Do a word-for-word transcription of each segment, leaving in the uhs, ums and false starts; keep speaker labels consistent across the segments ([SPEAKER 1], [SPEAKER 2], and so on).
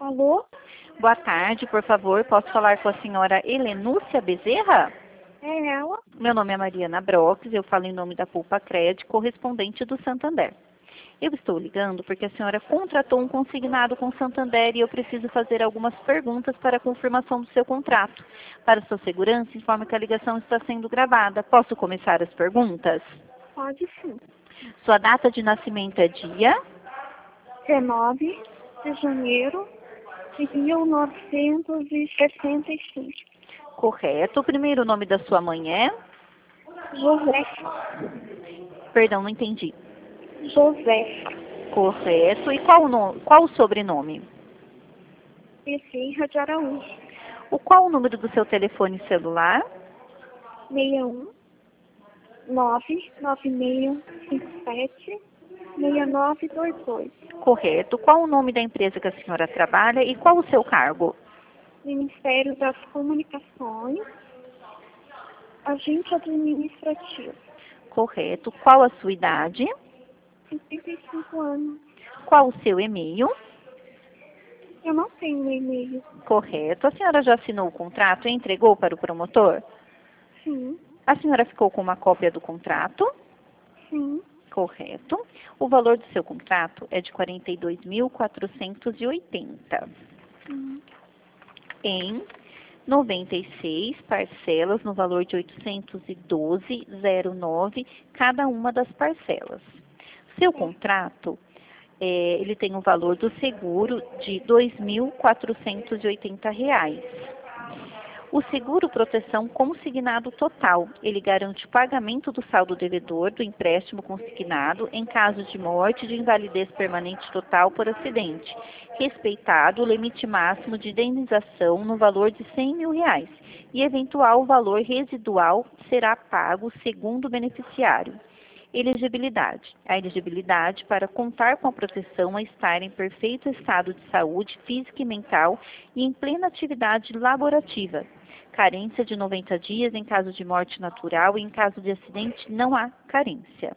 [SPEAKER 1] Alô?
[SPEAKER 2] Boa tarde, por favor, posso falar com a senhora Helenúcia Bezerra?
[SPEAKER 1] É ela?
[SPEAKER 2] Meu nome é Mariana Brox, eu falo em nome da Poupa Crédito, correspondente do Santander. Eu estou ligando porque a senhora contratou um consignado com o Santander e eu preciso fazer algumas perguntas para a confirmação do seu contrato. Para sua segurança, informe que a ligação está sendo gravada. Posso começar as perguntas?
[SPEAKER 1] Pode sim.
[SPEAKER 2] Sua data de nascimento é dia?
[SPEAKER 1] dezenove de janeiro de mil novecentos e sessenta e cinco.
[SPEAKER 2] Correto. O primeiro nome da sua mãe é?
[SPEAKER 1] Josefa.
[SPEAKER 2] Perdão, não entendi.
[SPEAKER 1] Josefa.
[SPEAKER 2] Correto. E qual o, no... qual o sobrenome?
[SPEAKER 1] Bezerra de Araújo.
[SPEAKER 2] O qual o número do seu telefone celular?
[SPEAKER 1] seis um nove nove seis cinco sete seis nove dois dois.
[SPEAKER 2] Correto. Qual o nome da empresa que a senhora trabalha e qual o seu cargo?
[SPEAKER 1] Ministério das Comunicações, agente administrativo.
[SPEAKER 2] Correto. Qual a sua idade?
[SPEAKER 1] cinquenta e cinco anos.
[SPEAKER 2] Qual o seu e-mail?
[SPEAKER 1] Eu não tenho e-mail.
[SPEAKER 2] Correto. A senhora já assinou o contrato e entregou para o promotor?
[SPEAKER 1] Sim,
[SPEAKER 2] A senhora ficou com uma cópia do contrato?
[SPEAKER 1] sim.
[SPEAKER 2] Correto. O valor do seu contrato é de quarenta e dois mil quatrocentos e oitenta.
[SPEAKER 1] Hum.
[SPEAKER 2] Em noventa e seis parcelas no valor de oitocentos e doze reais e zero nove cada uma das parcelas. Seu contrato, é, ele tem o valor do seguro de dois mil quatrocentos e oitenta reais. O seguro proteção consignado total, ele garante o pagamento do saldo devedor do empréstimo consignado em caso de morte de invalidez permanente total por acidente, respeitado o limite máximo de indenização no valor de cem mil reais e eventual valor residual será pago segundo o beneficiário. Elegibilidade. A elegibilidade para contar com a proteção é estar em perfeito estado de saúde física e mental e em plena atividade laborativa. Carência de noventa dias em caso de morte natural e em caso de acidente não há carência.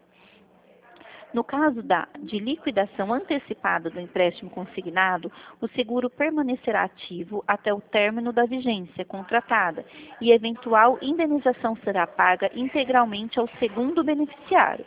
[SPEAKER 2] No caso da, de liquidação antecipada do empréstimo consignado, o seguro permanecerá ativo até o término da vigência contratada e eventual indenização será paga integralmente ao segundo beneficiário.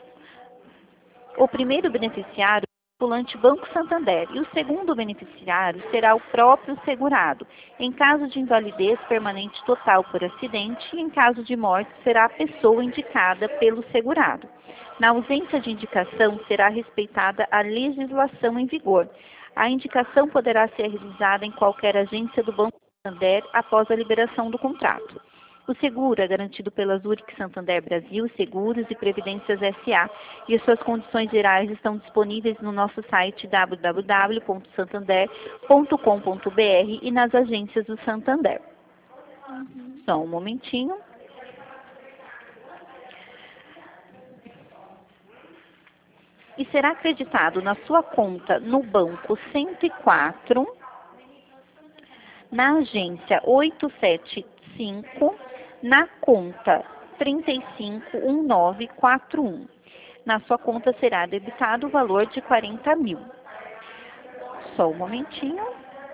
[SPEAKER 2] O primeiro beneficiário é o postulante Banco Santander e o segundo beneficiário será o próprio segurado. Em caso de invalidez permanente total por acidente e em caso de morte será a pessoa indicada pelo segurado. Na ausência de indicação, será respeitada a legislação em vigor. A indicação poderá ser realizada em qualquer agência do Banco Santander após a liberação do contrato. O seguro é garantido pela Zurich Santander Brasil Seguros e Previdências S A e as suas condições gerais estão disponíveis no nosso site w w w ponto santander ponto com ponto b r e nas agências do Santander.
[SPEAKER 1] Uhum.
[SPEAKER 2] Só um momentinho. E será acreditado na sua conta no banco cento e quatro, na agência oitocentos e setenta e cinco, na conta três cinco um nove quatro um. Na sua conta será debitado o valor de quarenta mil. Só um momentinho.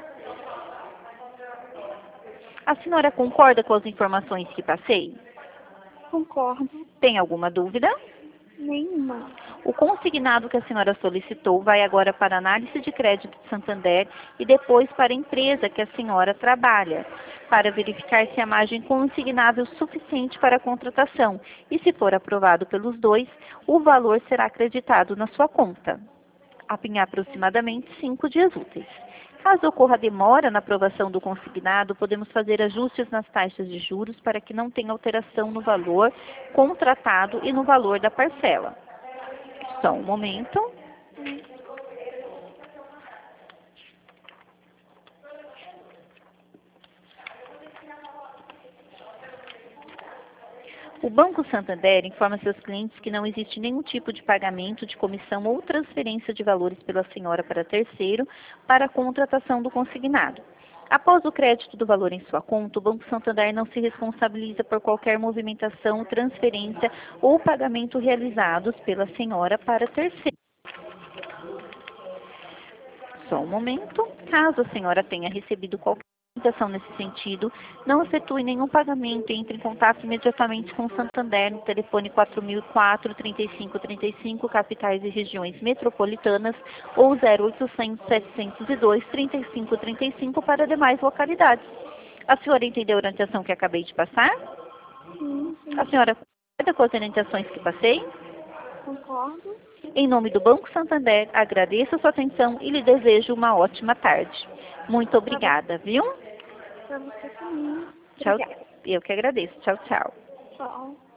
[SPEAKER 2] A senhora concorda com as informações que passei?
[SPEAKER 1] Concordo.
[SPEAKER 2] Tem alguma dúvida?
[SPEAKER 1] Nenhuma.
[SPEAKER 2] O consignado que a senhora solicitou vai agora para a análise de crédito de Santander e depois para a empresa que a senhora trabalha, para verificar se a margem consignável é suficiente para a contratação e, se for aprovado pelos dois, o valor será acreditado na sua conta, em aproximadamente cinco dias úteis. Caso ocorra demora na aprovação do consignado, podemos fazer ajustes nas taxas de juros para que não tenha alteração no valor contratado e no valor da parcela. Só um momento. O Banco Santander informa seus clientes que não existe nenhum tipo de pagamento de comissão ou transferência de valores pela senhora para terceiro para a contratação do consignado. Após o crédito do valor em sua conta, o Banco Santander não se responsabiliza por qualquer movimentação, transferência ou pagamento realizados pela senhora para terceiro. Só um momento. Caso a senhora tenha recebido qualquer orientação nesse sentido, não efetue nenhum pagamento e entre em contato imediatamente com o Santander no telefone quatro mil e quatro, trinta e cinco trinta e cinco, capitais e regiões metropolitanas, ou zero oitocentos, setecentos e dois, trinta e cinco trinta e cinco para demais localidades. A senhora entendeu a orientação que acabei de passar?
[SPEAKER 1] Sim, sim.
[SPEAKER 2] A senhora concorda com as orientações que passei?
[SPEAKER 1] Concordo.
[SPEAKER 2] Em nome do Banco Santander, agradeço a sua atenção e lhe desejo uma ótima tarde. Muito obrigada, viu?
[SPEAKER 1] Pra você também.
[SPEAKER 2] Tchau.
[SPEAKER 1] Obrigada.
[SPEAKER 2] Eu que agradeço. Tchau, tchau.
[SPEAKER 1] Tchau.